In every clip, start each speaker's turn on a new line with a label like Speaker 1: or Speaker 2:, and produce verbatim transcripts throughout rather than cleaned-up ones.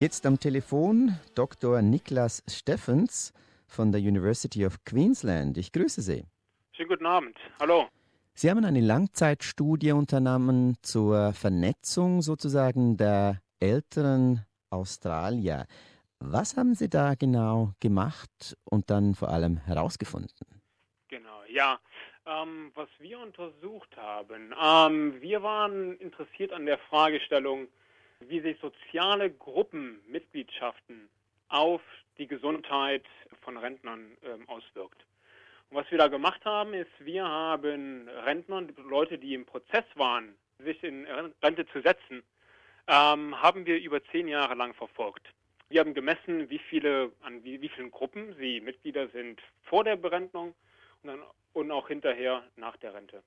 Speaker 1: Jetzt am Telefon Doktor Niklas Steffens von der University of Queensland. Ich grüße Sie.
Speaker 2: Schönen guten Abend. Hallo.
Speaker 1: Sie haben eine Langzeitstudie unternommen zur Vernetzung sozusagen der älteren Australier. Was haben Sie da genau gemacht und dann vor allem herausgefunden?
Speaker 2: Genau, ja. Ähm, was wir untersucht haben, ähm, wir waren interessiert an der Fragestellung, wie sich soziale Gruppenmitgliedschaften auf die Gesundheit von Rentnern ähm, auswirkt. Und was wir da gemacht haben, ist, wir haben Rentnern, Leute, die im Prozess waren, sich in Rente zu setzen, ähm, haben wir über zehn Jahre lang verfolgt. Wir haben gemessen, wie viele, an wie, wie vielen Gruppen sie Mitglieder sind vor der Berentung und, dann, und auch hinterher nach der Rente.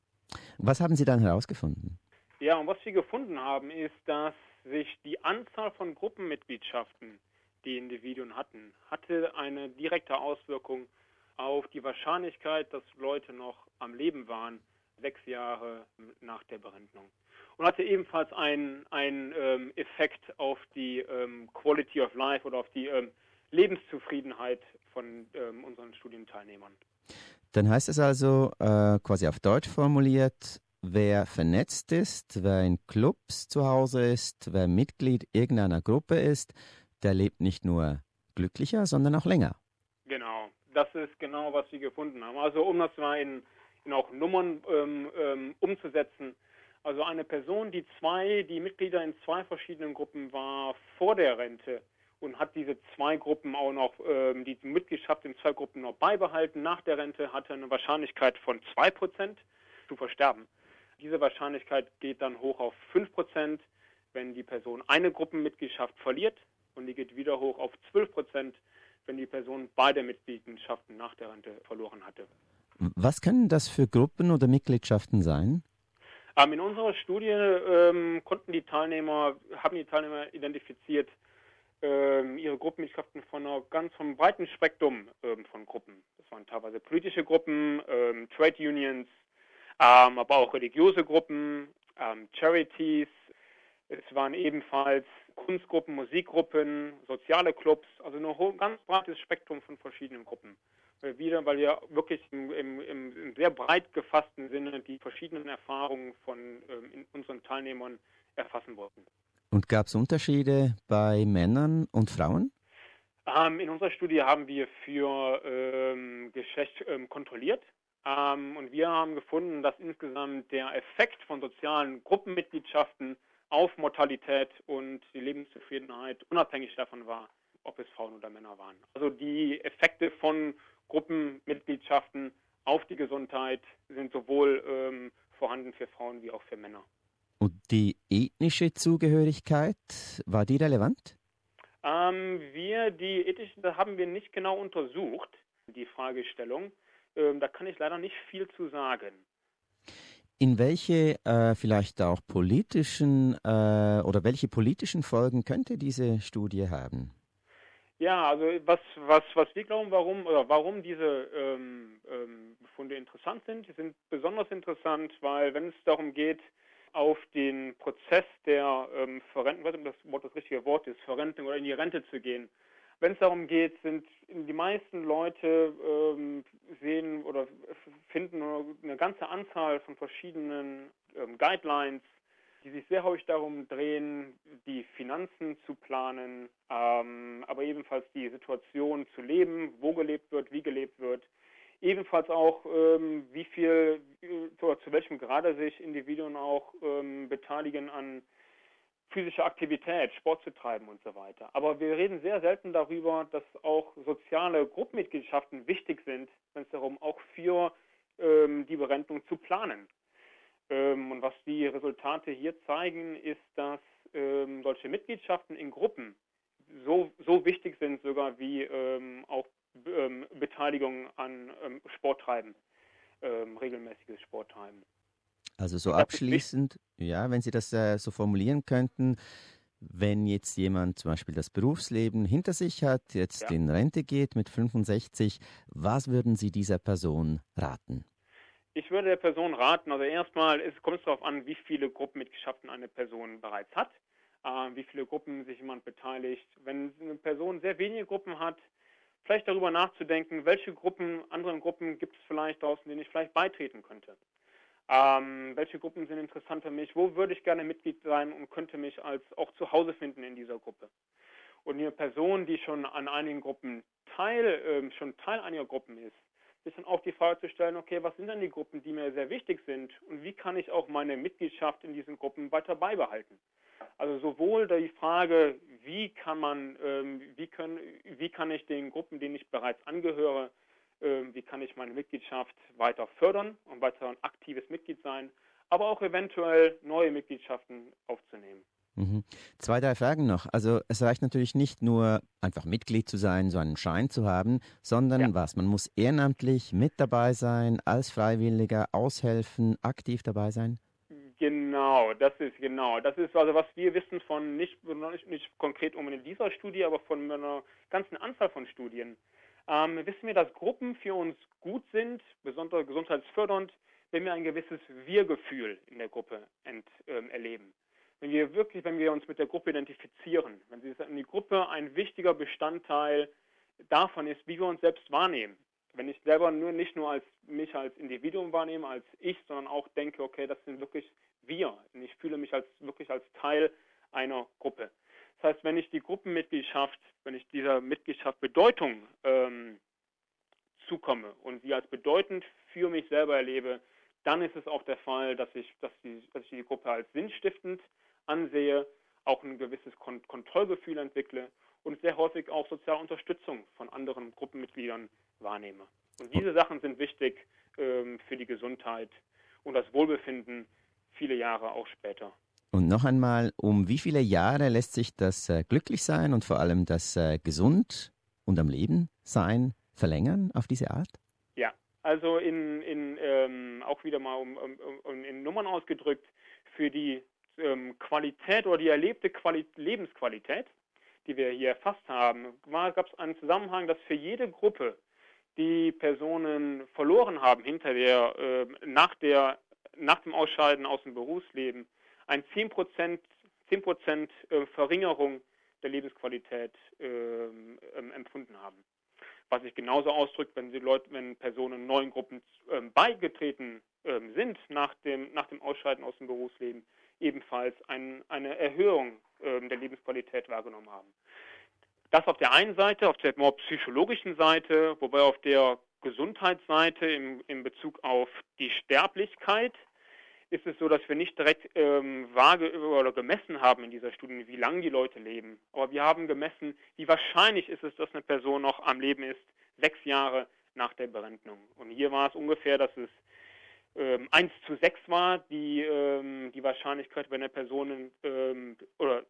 Speaker 1: Was haben Sie dann herausgefunden?
Speaker 2: Ja, und was wir gefunden haben, ist, dass sich die Anzahl von Gruppenmitgliedschaften, die Individuen hatten, hatte eine direkte Auswirkung auf die Wahrscheinlichkeit, dass Leute noch am Leben waren, sechs Jahre nach der Berentung. Und hatte ebenfalls einen, einen ähm, Effekt auf die ähm, Quality of Life oder auf die ähm, Lebenszufriedenheit von ähm, unseren Studienteilnehmern.
Speaker 1: Dann heißt es also, äh, quasi auf Deutsch formuliert, wer vernetzt ist, wer in Clubs zu Hause ist, wer Mitglied irgendeiner Gruppe ist, der lebt nicht nur glücklicher, sondern auch länger.
Speaker 2: Genau, das ist genau, was wir gefunden haben. Also um das mal in, in auch Nummern ähm, ähm, umzusetzen. Also eine Person, die zwei, die Mitglieder in zwei verschiedenen Gruppen war vor der Rente und hat diese zwei Gruppen auch noch, ähm, die Mitgliedschaft in zwei Gruppen noch beibehalten nach der Rente, hatte eine Wahrscheinlichkeit von zwei Prozent zu versterben. Diese Wahrscheinlichkeit geht dann hoch auf fünf Prozent, wenn die Person eine Gruppenmitgliedschaft verliert, und die geht wieder hoch auf zwölf Prozent, wenn die Person beide Mitgliedschaften nach der Rente verloren hatte.
Speaker 1: Was können das für Gruppen oder Mitgliedschaften sein?
Speaker 2: Ähm, in unserer Studie ähm, konnten die Teilnehmer, haben die Teilnehmer identifiziert ähm, ihre Gruppenmitgliedschaften von einer ganz vom breiten Spektrum ähm, von Gruppen. Das waren teilweise politische Gruppen, ähm, Trade Unions, ähm, aber auch religiöse Gruppen, ähm, Charities. Es waren ebenfalls Kunstgruppen, Musikgruppen, soziale Clubs, also ein ganz breites Spektrum von verschiedenen Gruppen. Wieder, weil wir wirklich im, im, im sehr breit gefassten Sinne die verschiedenen Erfahrungen von ähm, in unseren Teilnehmern erfassen wollten.
Speaker 1: Und gab es Unterschiede bei Männern und Frauen?
Speaker 2: Ähm, in unserer Studie haben wir für ähm, Geschlecht ähm, kontrolliert ähm, und wir haben gefunden, dass insgesamt der Effekt von sozialen Gruppenmitgliedschaften auf Mortalität und die Lebenszufriedenheit unabhängig davon war, ob es Frauen oder Männer waren. Also die Effekte von Gruppenmitgliedschaften auf die Gesundheit sind sowohl ähm, vorhanden für Frauen wie auch für Männer.
Speaker 1: Und die ethnische Zugehörigkeit, war die relevant?
Speaker 2: Ähm, wir, die ethische, da haben wir nicht genau untersucht, die Fragestellung. Ähm, da kann ich leider nicht viel zu sagen.
Speaker 1: In welche äh, vielleicht auch politischen äh, oder welche politischen Folgen könnte diese Studie haben?
Speaker 2: Ja, also was, was, was wir glauben, warum oder warum diese ähm, ähm, Befunde interessant sind, die sind besonders interessant, weil wenn es darum geht, auf den Prozess der ähm, Verrentung, ich weiß nicht, ob das Wort das richtige Wort ist, Verrentung oder in die Rente zu gehen. Wenn es darum geht, sind die meisten Leute ähm, sehen oder finden eine ganze Anzahl von verschiedenen ähm, Guidelines, die sich sehr häufig darum drehen, die Finanzen zu planen, ähm, aber ebenfalls die Situation zu leben, wo gelebt wird, wie gelebt wird. Ebenfalls auch, ähm, wie viel oder zu welchem Grade sich Individuen auch ähm, beteiligen an physischer Aktivität, Sport zu treiben und so weiter. Aber wir reden sehr selten darüber, dass auch soziale Gruppenmitgliedschaften wichtig sind, wenn es darum auch für ähm, die Berentung zu planen. Ähm, und was die Resultate hier zeigen, ist, dass ähm, solche Mitgliedschaften in Gruppen so, so wichtig sind sogar wie ähm, auch ähm, Beteiligung an ähm, Sporttreiben, ähm, regelmäßiges Sporttreiben.
Speaker 1: Also so
Speaker 2: Und das ist wichtig.
Speaker 1: abschließend, ja, wenn Sie das äh, so formulieren könnten, wenn jetzt jemand zum Beispiel das Berufsleben hinter sich hat, jetzt
Speaker 2: Ja.
Speaker 1: in Rente geht mit fünfundsechzig, was würden Sie dieser Person raten?
Speaker 2: Ich würde der Person raten, also erstmal es kommt es darauf an, wie viele Gruppenmitgliedschaften eine Person bereits hat. äh, wie viele Gruppen sich jemand beteiligt. Wenn eine Person sehr wenige Gruppen hat, vielleicht darüber nachzudenken, welche Gruppen, anderen Gruppen gibt es vielleicht draußen, denen ich vielleicht beitreten könnte. Ähm, welche Gruppen sind interessant für mich? Wo würde ich gerne Mitglied sein und könnte mich als auch zu Hause finden in dieser Gruppe? Und eine Person, die schon an einigen Gruppen Teil, äh, schon Teil einiger Gruppen ist, ist dann auch die Frage zu stellen, okay, was sind denn die Gruppen, die mir sehr wichtig sind und wie kann ich auch meine Mitgliedschaft in diesen Gruppen weiter beibehalten? Also sowohl die Frage, wie kann man, ähm, wie können, wie kann ich den Gruppen, denen ich bereits angehöre, ähm, wie kann ich meine Mitgliedschaft weiter fördern und weiter ein aktives Mitglied sein, aber auch eventuell neue Mitgliedschaften aufzunehmen.
Speaker 1: Mhm. Zwei, drei Fragen noch. Also es reicht natürlich nicht nur einfach Mitglied zu sein, so einen Schein zu haben, sondern
Speaker 2: Ja.
Speaker 1: was? Man muss ehrenamtlich mit dabei sein, als Freiwilliger aushelfen, aktiv dabei sein?
Speaker 2: Genau, das ist genau. Das ist also, was wir wissen von nicht, nicht, nicht konkret um in dieser Studie, aber von einer ganzen Anzahl von Studien. Ähm, wissen wir, dass Gruppen für uns gut sind, besonders gesundheitsfördernd, wenn wir ein gewisses Wir-Gefühl in der Gruppe ent, ähm, erleben. Wenn wir wirklich, wenn wir uns mit der Gruppe identifizieren, wenn sie in die Gruppe ein wichtiger Bestandteil davon ist, wie wir uns selbst wahrnehmen. Wenn ich selber nur nicht nur als mich als Individuum wahrnehme, als ich, sondern auch denke, okay, das sind wirklich wir. Und ich fühle mich als wirklich als Teil einer Gruppe. Das heißt, wenn ich die Gruppenmitgliedschaft, wenn ich dieser Mitgliedschaft Bedeutung ähm, zukomme und sie als bedeutend für mich selber erlebe, dann ist es auch der Fall, dass ich, dass die, dass ich die Gruppe als sinnstiftend ansehe, auch ein gewisses Kon- Kontrollgefühl entwickle und sehr häufig auch soziale Unterstützung von anderen Gruppenmitgliedern wahrnehme. Und diese Sachen sind wichtig ähm, für die Gesundheit und das Wohlbefinden viele Jahre auch später.
Speaker 1: Und noch einmal, um wie viele Jahre lässt sich das äh, Glücklichsein und vor allem das äh, Gesund und am Leben sein verlängern auf diese Art?
Speaker 2: Ja, also in, in ähm, auch wieder mal um, um, um in Nummern ausgedrückt, für die ähm, Qualität oder die erlebte Quali- Lebensqualität, die wir hier erfasst haben, gab es einen Zusammenhang, dass für jede Gruppe, die Personen verloren haben hinter der, äh, nach der, nach dem Ausscheiden aus dem Berufsleben, ein zehn Prozent, zehn Prozent äh, Verringerung der Lebensqualität äh, ähm, empfunden haben. Was sich genauso ausdrückt, wenn die Leute, wenn Personen neuen Gruppen ähm, beigetreten ähm, sind nach dem, nach dem Ausscheiden aus dem Berufsleben, ebenfalls ein, eine Erhöhung ähm, der Lebensqualität wahrgenommen haben. Das auf der einen Seite, auf der more psychologischen Seite, wobei auf der Gesundheitsseite im, in Bezug auf die Sterblichkeit ist es so, dass wir nicht direkt ähm, vage oder gemessen haben in dieser Studie, wie lange die Leute leben. Aber wir haben gemessen, wie wahrscheinlich ist es, dass eine Person noch am Leben ist, sechs Jahre nach der Berentnung. Und hier war es ungefähr, dass es ähm, eins zu sechs war, die, ähm, die Wahrscheinlichkeit, wenn eine Person, ähm, oder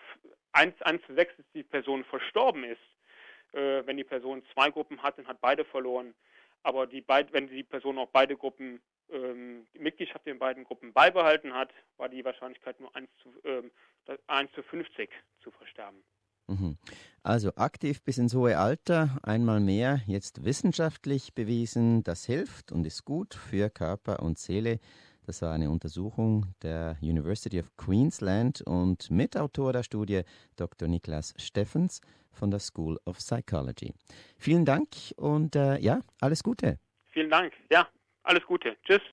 Speaker 2: eins zu sechs ist, die Person verstorben ist. Äh, wenn die Person zwei Gruppen hat, dann hat beide verloren. Aber die beid, wenn die Person auch beide Gruppen, ähm, die Mitgliedschaft in beiden Gruppen beibehalten hat, war die Wahrscheinlichkeit nur eins zu, ähm, eins zu fünfzig zu versterben.
Speaker 1: Mhm. Also aktiv bis ins hohe Alter, einmal mehr, jetzt wissenschaftlich bewiesen, das hilft und ist gut für Körper und Seele. Das war eine Untersuchung der University of Queensland und Mitautor der Studie Doktor Niklas Steffens von der School of Psychology. Vielen Dank und äh, ja, alles Gute.
Speaker 2: Vielen Dank. Ja, alles Gute. Tschüss.